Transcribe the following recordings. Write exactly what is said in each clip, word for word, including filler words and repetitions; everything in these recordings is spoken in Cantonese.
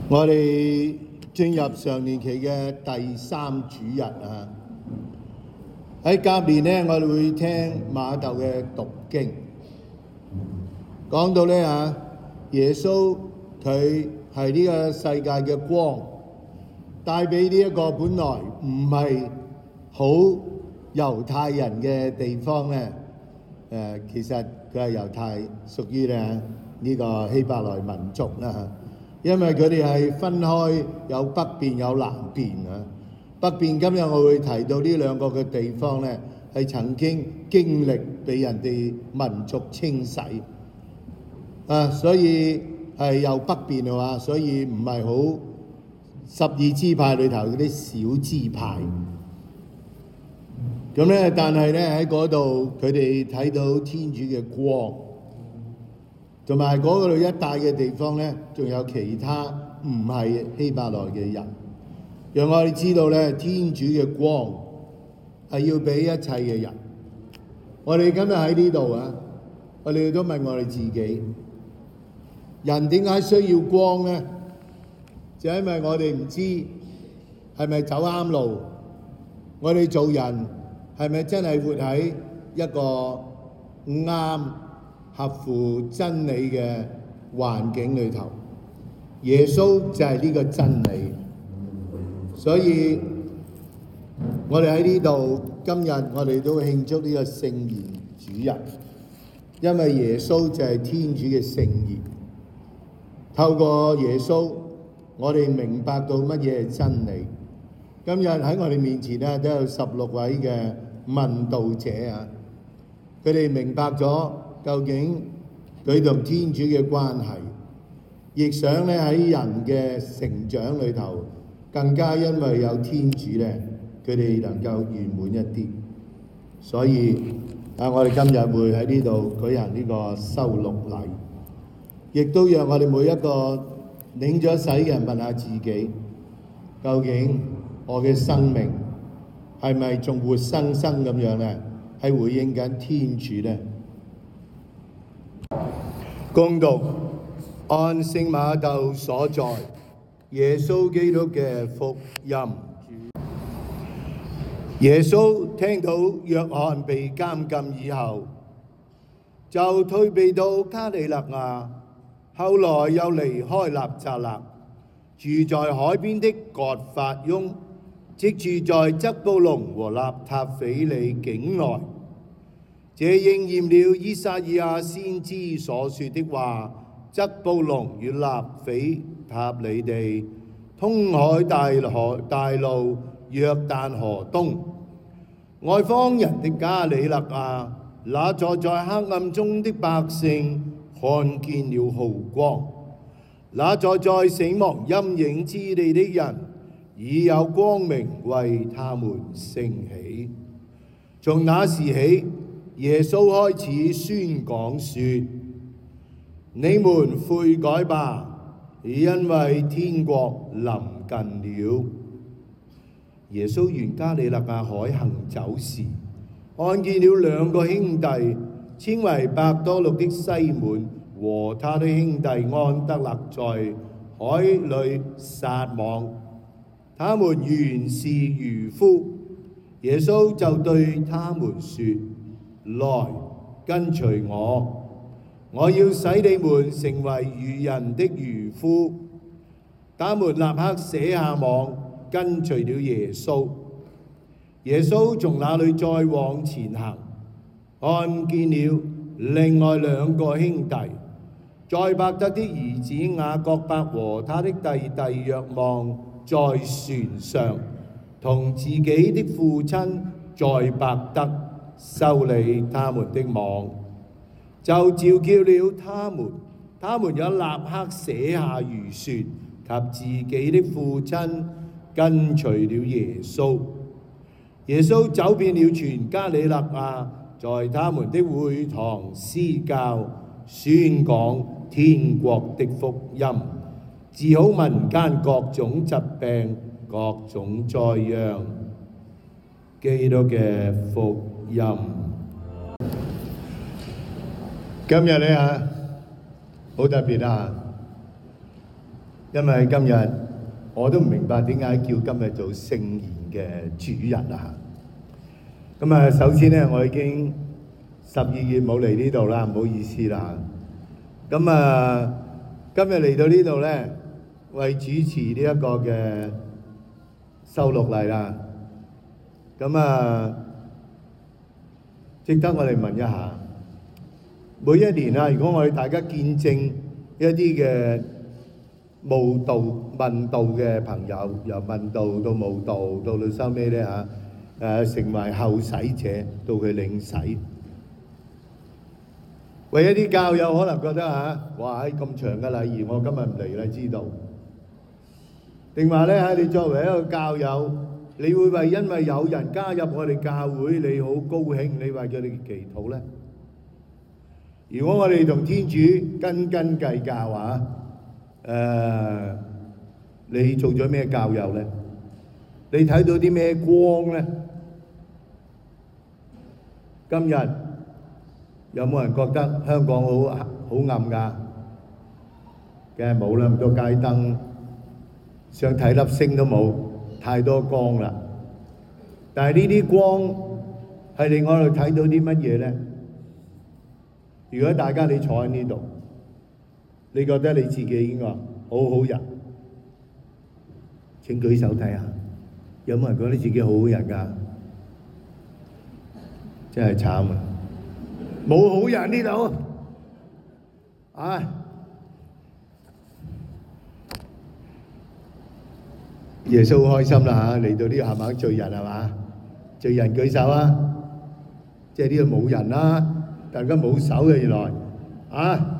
我哋進入常年期嘅第三主日啊！喺甲年呢，我哋會聽馬竇嘅讀經，講到呢啊，耶穌佢係呢個世界嘅光，帶俾呢一個本來唔係好猶太人嘅地方呢。誒，其實佢係猶太，屬於咧呢個希伯來民族啦。因為佢哋係分開，有北邊有南邊啊。北邊今日我會提到呢兩個嘅地方咧，係曾經經歷俾人哋民族清洗啊，所以係由北邊嘅話，所以唔係好十二支派裏頭嗰啲小支派。咁咧，但係咧喺嗰度，佢哋睇到天主嘅光，同埋嗰度一帶嘅地方咧，仲有其他唔係希伯來嘅人，讓我哋知道咧，天主嘅光係要俾一切嘅人。我哋今日喺呢度啊，我哋都問我哋自己，人點解需要光咧？就因為我哋唔知係咪走啱路，我哋做人係咪真係活喺一個啱合乎真理嘅環境裏頭？耶穌就係呢個真理，所以我哋喺呢度今日我哋都慶祝呢個聖言主日，因為耶穌就係天主嘅聖言。透過耶穌，我哋明白到乜嘢係真理。今日喺我哋面前咧，都有十六位嘅問道者啊，佢哋明白咗究竟佢同天主嘅關係，亦想咧喺人嘅成長裏頭，更加因為有天主咧，佢哋能夠圓滿一啲。所以啊，我哋今日會喺呢度舉行呢個修六禮，亦都讓我哋每一個領咗洗嘅人問下自己，究竟我嘅生命係咪仲活生生咁樣咧？係回應緊天主咧？恭讀按聖馬竇所在耶穌基督嘅福音。耶穌聽到若翰被監禁以後，就退避到加里肋亞，後來又離開納匝肋，住在海邊的葛法翁，即住在則布隆和納塔斐理境內。這應驗了依撒意亞先知所說的話：則布隆與納斐塔里地，通海大河大路，約旦河東，外方人的加里肋亞，那坐在黑暗中的百姓看見了浩光，那坐在死亡陰影之地的人，已有光明為他們升起。從那時起，耶穌開始宣講說：你們悔改吧，因為天國臨近了。耶穌沿加里肋亞海行走時，看見了兩個兄弟，稱為伯多祿的西滿和他的兄弟安德肋在海裏撒網，他們原是漁夫。耶穌就對他們說：來，跟隨我，我要使你們成為漁人的漁夫。他們立刻捨下網，跟隨了耶穌。耶穌從那裏再往前行，看見了另外兩個兄弟，載伯德的兒子雅各伯和他的弟弟若望在船上，同自己的父親載伯德修理他們的網，就召叫了他們，他們也立刻捨下漁船及自己的父親，跟隨了耶穌。耶穌走遍了全加里肋亞，在他們的會堂施教，宣講天國的福音，治好民間各種疾病、各種災殃。基督嘅福音。今日咧啊，好特別啊！ 因為今日我都唔明白點解叫今日做聖言嘅主日啊！咁啊，首先咧，我已經十二月冇嚟呢度啦，唔好意思啦。咁啊，今日嚟到呢度咧，為主持呢一個嘅收錄禮啦。咁啊，值得我哋問一下，每一年啊，如果我哋大家見證一啲嘅慕道問道嘅朋友，由問道到慕道，到到收尾咧嚇，誒成為後洗者，到佢領洗。為一啲教友可能覺得嚇，哇！喺咁長嘅禮儀，我今日唔嚟啦，知道。定話咧嚇，你作為一個教友，你會為因為有人加入我哋教會，你好高興，你為佢哋祈禱咧？如果我哋同天主斤斤計較啊，誒，你做咗咩教友咧？你睇到啲咩光咧？今日有冇人覺得香港好好暗㗎？梗係冇啦，咁多街燈，想睇粒星都冇，太多光啦。但係呢啲光係令我哋睇到啲乜嘢咧？如果大家你坐喺呢度，你覺得你自己應該好好人？請舉手睇下，有冇人覺得自己好好人㗎？真係慘啊！冇好人呢度，啊！耶穌好開心啦嚇，嚟到呢個係咪罪人係嘛？罪人舉手啊！即係呢度冇人啦，大家冇手嘅原來啊！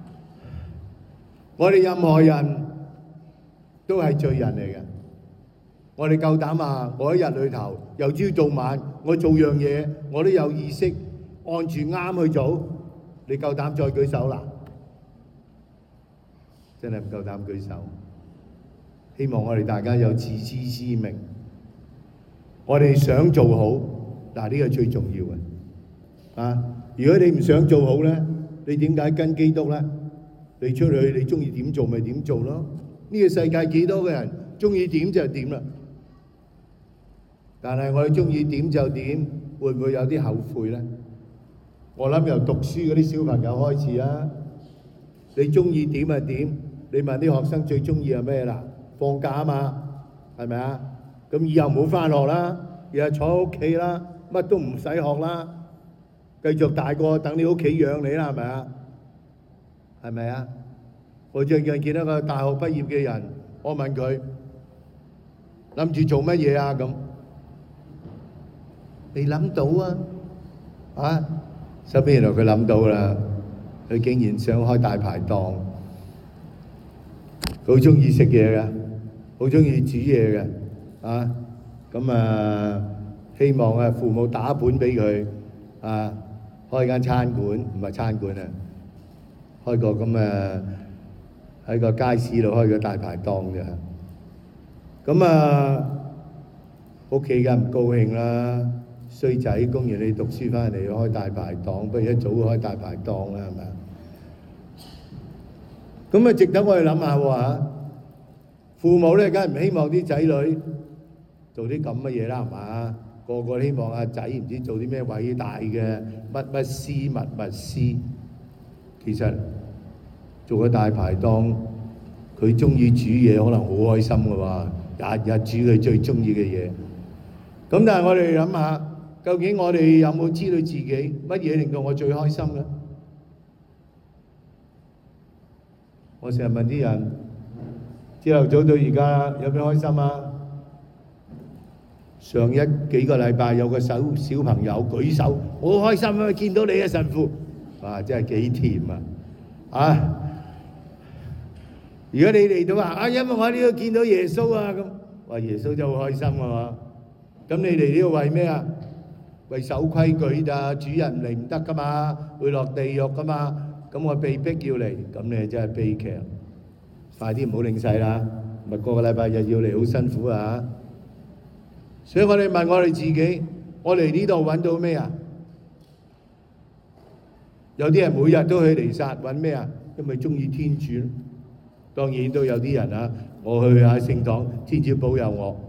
我哋任何人都係罪人嚟嘅。我哋夠膽啊！我一日裏頭由朝到晚，我做樣嘢我都有意識，按住啱去做。你夠膽再舉手啦？真係唔夠膽舉手。希望我哋大家有自知之明。我哋想做好，嗱呢個最重要嘅啊！如果你唔想做好咧，你點解跟基督咧？你出去你中意點做咪點做咯？呢個世界幾多個人中意點就點啦。但係我哋中意點就點，會唔會有啲後悔咧？我諗由讀書嗰啲小朋友開始啊，你中意點就點。你問啲學生最中意係咩啦？放假啊嘛，係咪啊？咁以後唔好返學啦，日日坐喺屋企啦，乜都唔使學啦，繼續大個等你屋企養你啦，係咪啊？係咪啊？我最近見到個大學畢業嘅人，我問佢諗住做乜嘢啊？咁你諗到啊？啊？收尾原來佢諗到啦，佢竟然想開大排檔，佢好中意食嘢嘅，好中意煮嘢嘅，啊！咁啊，希望啊父母打本俾佢啊，開間餐館，唔係餐館啊，開個咁啊喺個街市度開個大排檔嘅。咁啊，屋企梗唔高興啦，衰仔供完你讀書翻嚟開大排檔，不如一早開大排檔啦，係咪啊？咁啊，值得我哋諗下喎嚇。父母咧，梗係唔希望啲仔女做啲咁嘅嘢啦，係嘛？個個希望阿仔唔知做啲咩偉大嘅乜乜師乜乜師。其實做個大排檔，佢中意煮嘢，可能好開心嘅喎，日日煮佢最中意嘅嘢。咁但係我哋諗下，究竟我哋有冇知道自己乜嘢令到我最開心咧？我成日問啲人，朝頭早到而家有咩開心啊？上一幾個禮拜有個小小朋友舉手，我好開心啊！見到你啊，神父，哇！真係幾甜啊！啊！如果你嚟到話啊，因為我喺呢度見到耶穌啊，咁話耶穌就好開心啊嘛。咁你嚟呢度為咩啊？為守規矩㗎，主人嚟唔得㗎嘛，會落地獄㗎嘛。咁我被逼要嚟，咁你真係悲劇。快啲唔好領洗啦，咪個個禮拜日要嚟好辛苦啊！所以我哋問我哋自己，我嚟呢度揾到咩啊？有啲人每日都去彌撒揾咩啊？因為中意天主， 當然都有啲人啊，我去下聖堂，天主保佑我。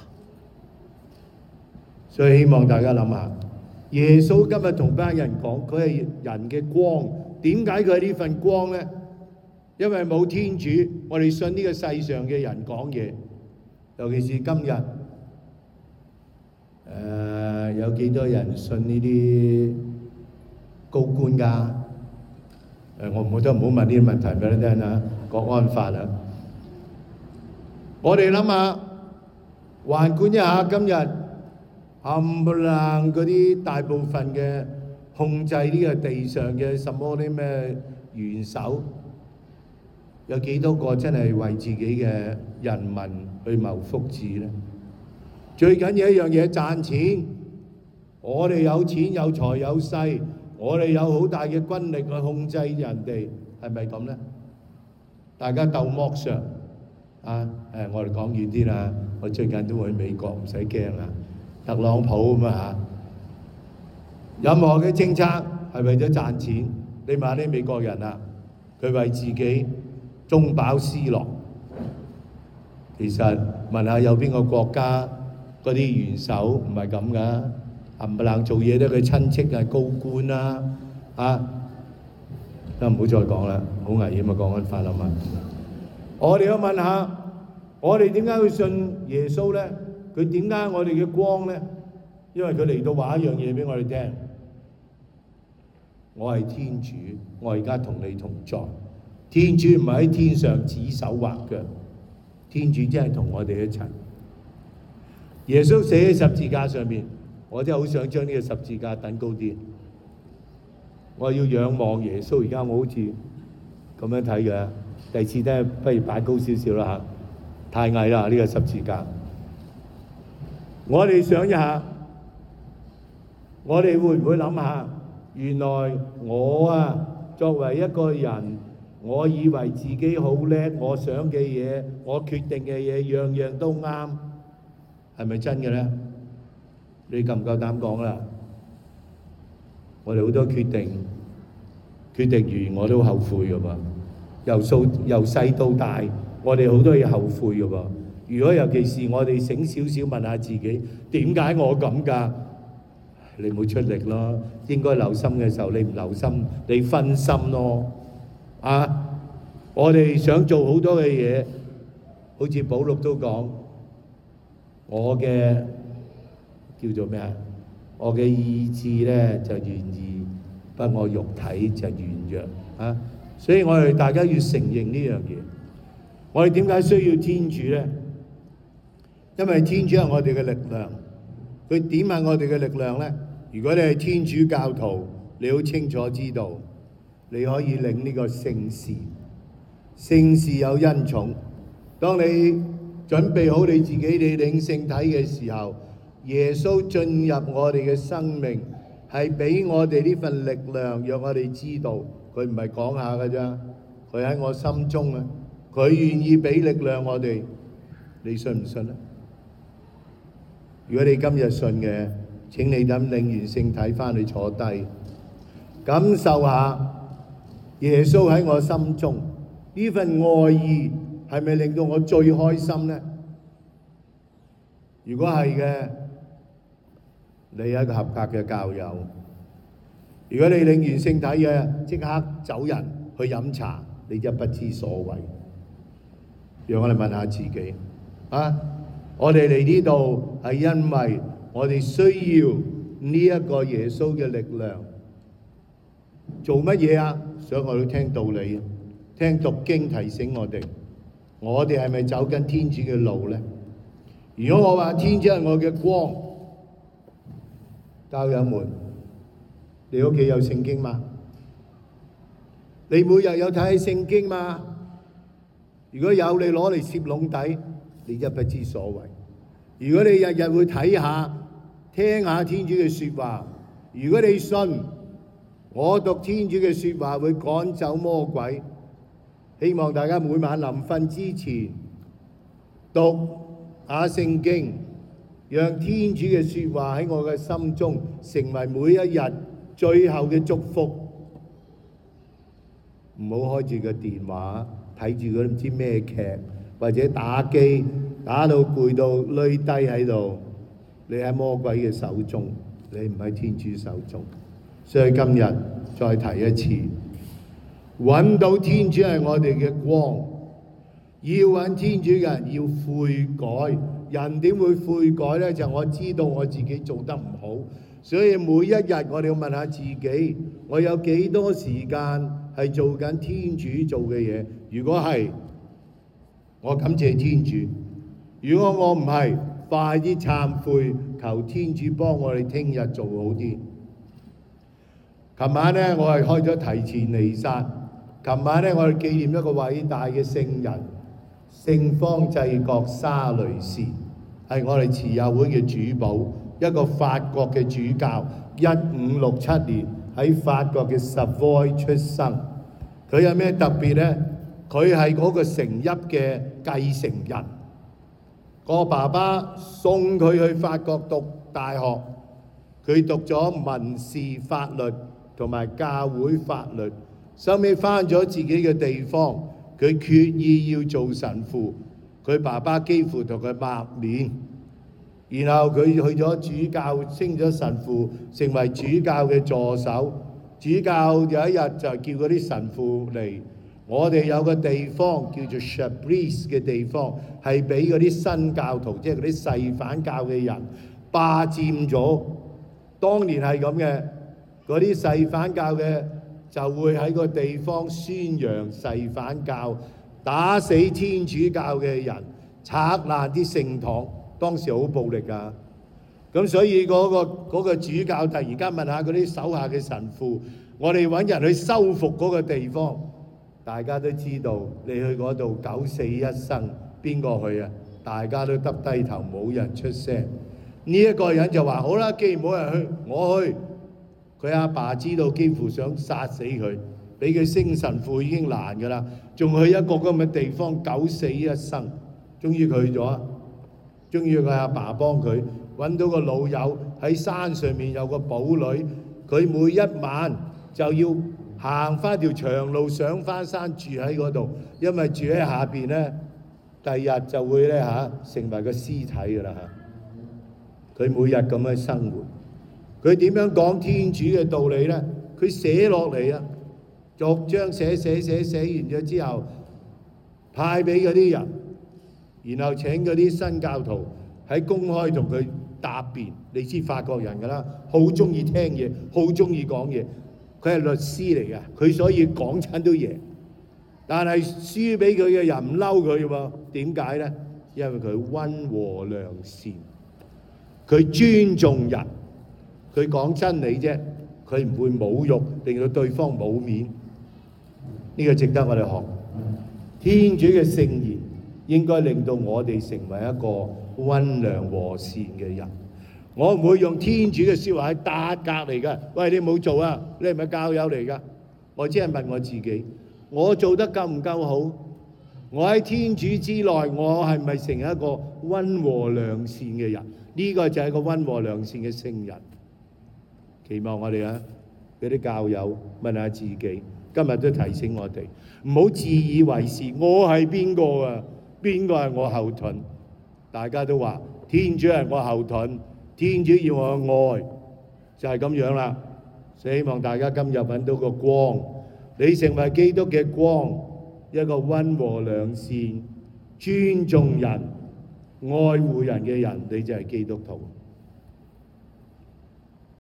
所以希望大家諗下，耶穌今日同班人講，佢係人嘅光。點解佢係呢份光呢？因為冇天主，我哋信呢個世上嘅人講嘢，尤其是今日，誒、呃、有幾多人信呢啲高官㗎？誒、呃，我唔覺得唔好問呢啲問題俾你聽啊，國安法啊！我哋諗下，環觀一下今日冚唪唥嗰啲大部分嘅控制呢個地上嘅什麼啲咩元首，有幾多個真係為自己嘅人民去謀福祉呢？最緊要一樣嘢，賺錢。我哋有錢有財有勢，我哋有好大嘅軍力去控制人哋，係咪咁呢？大家鬥剝削啊！誒，我哋講遠啲啦。我最近都會去美國，唔使驚啦。特朗普咁啊嚇，任何嘅政策係為咗賺錢。你問下啲美國人啊，佢為自己中飽私樂。其實問下有邊個國家嗰啲元首唔係咁噶？冚唪唥做嘢都佢親戚係高官啦，啊！都唔好再講啦，好危險啊！講緊法律嘛。我哋要問下，我哋點解會信耶穌咧？佢點解我哋嘅光咧？因為佢嚟到話一樣嘢俾我哋聽，我係天主，我而家同你同在。天主唔係喺天上指手畫腳，天主真係同我哋一齊。耶穌死喺十字架上面，我真係好想將呢個十字架等高啲。我要仰望耶穌，而家我好似咁樣睇嘅。第次咧，不如擺高少少啦嚇，太矮啦呢個十字架。我哋想一下，我哋會唔會諗下，原來我啊作為一個人，我以為自己好叻，我想嘅嘢，我決定嘅嘢，樣樣都啱，係咪真嘅咧？你夠唔夠膽講啦？我哋好多決定，決定完我都後悔㗎噃。由數由細到大，我哋好多嘢後悔㗎噃。如果尤其是我哋醒少少問下自己，點解我咁㗎？你冇出力咯。應該留心嘅時候，你唔留心，你分心咯。啊！我哋想做好多嘅嘢，好似保祿都講，我嘅叫做咩啊？我嘅意志咧就願意，不過我肉體就軟弱啊！所以我哋大家要承認呢樣嘢。我哋點解需要天主咧？因為天主係我哋嘅力量。佢點係我哋嘅力量咧？如果你係天主教徒，你好清楚知道，你可以領呢個聖事。聖事有恩寵。當你準備好你自己，你領聖體嘅時候，耶穌進入我哋嘅生命，係俾我哋呢份力量，讓我哋知道佢唔係講下㗎咋，佢喺我心中啊，佢願意俾力量我哋。你信唔信啊？如果你今日信嘅，請你等領完聖體返去坐低，感受下耶穌喺我心中呢份愛意係咪令到我最開心呢？如果係嘅，你係一個合格嘅教友。如果你領完聖體嘅，即刻走人去飲茶，你就不知所謂。讓我哋問下自己啊！我哋嚟呢度係因為我哋需要呢一個耶穌嘅力量。做乜嘢啊？想我哋聽道理，聽讀經提醒我哋，我哋係咪走緊天主嘅路咧？如果我話天主係我嘅光，教友們，你屋企有聖經嗎？你每日有睇聖經嗎？如果有，你攞嚟攝籠底，你真係不知所謂。如果你日日會睇下、聽下天主嘅説話，如果你信我讀天主嘅説話會趕走魔鬼，希望大家每晚臨瞓之前讀下聖經，讓天主嘅説話喺我嘅心中成為每一日最後嘅祝福。唔好開住個電話睇住嗰啲唔知咩劇，或者打機打到攰到累低喺度，你喺魔鬼嘅手中，你唔喺天主手中。所以今日再提一次，揾到天主係我哋嘅光，要揾天主嘅人要悔改。人點會悔改呢？就我知道我自己做得唔好，所以每一日我哋要問下自己，我有幾多時間係做緊天主做嘅嘢？如果係，我感謝天主；如果我唔係，快啲懺悔，求天主幫我哋聽日做好啲。琴晚呢，我係開咗提前彌撒。琴晚呢，我哋紀念一個偉大嘅聖人，聖方濟各沙雷氏，係我哋慈幼會嘅主保，一個法國嘅主教，一五六七年喺法國嘅 Savoy 出生。佢有咩特別呢？佢係嗰個城邑嘅繼承人。個爸爸送佢去法國讀大學，佢讀咗民事法律同埋教會法律，收尾返咗自己嘅地方，佢決意要做神父。佢爸爸幾乎同佢抹面，然後佢去咗主教，升咗神父，成為主教嘅助手。主教有一日就叫嗰啲神父嚟，我哋有個地方叫做 Chablis 嘅地方，係俾嗰啲新教徒，即係嗰啲誓反教嘅人霸佔咗。當年係咁嘅，嗰啲誓反教嘅就會喺個地方宣揚誓反教，打死天主教嘅人，拆爛啲聖堂。當時好暴力㗎。咁所以嗰個嗰個主教突然間問下嗰啲手下嘅神父，我哋揾人去修復嗰個地方。大家都知道，你去嗰度九死一生，邊個去啊？大家都耷低頭，冇人出聲。呢一個人就話：好啦，既然冇人去，我去。佢阿爸知道，幾乎想殺死佢，俾佢升神父已經難㗎啦，仲去一個咁嘅地方九死一生。終於佢去咗，終於佢阿爸幫佢揾到個老友喺山上面有個堡壘，佢每一晚就要行翻條長路上翻山住喺嗰度，因為住喺下邊呢，第日就會咧嚇成為個屍體㗎啦嚇。佢每日咁樣生活，佢點樣講天主嘅道理呢？佢寫落嚟啊，逐章寫寫寫寫完咗之後，派俾嗰啲人，然後請嗰啲新教徒喺公開同佢答辯。你知法國人㗎啦，好中意聽嘢，好中意講嘢。佢係律師嚟㗎，佢所以講親都贏。但係輸俾佢嘅人唔嬲佢喎，點解呢？因為佢溫和良善，佢尊重人，佢講真理啫，佢唔會侮辱，令到對方冇面。呢個值得我哋學。天主嘅聖言應該令到我哋成為一個溫良和善嘅人。我唔會用天主嘅説話去打隔離㗎。喂，你冇做啊？你係咪教友嚟㗎？我只係問我自己，我做得夠唔夠好？我喺天主之內，我係咪成一個溫和良善嘅人？呢個就係個溫和良善嘅聖人。期望我哋啊，嗰啲教友問下自己，今日都提醒我哋，唔好自以為是。我係邊個啊？邊個係我後盾？大家都話天主係我後盾。天主要我愛，就係咁樣啦。希望大家今日揾到個光，你成為基督嘅光，一個溫和良善、尊重人、愛護人嘅人，你就係基督徒。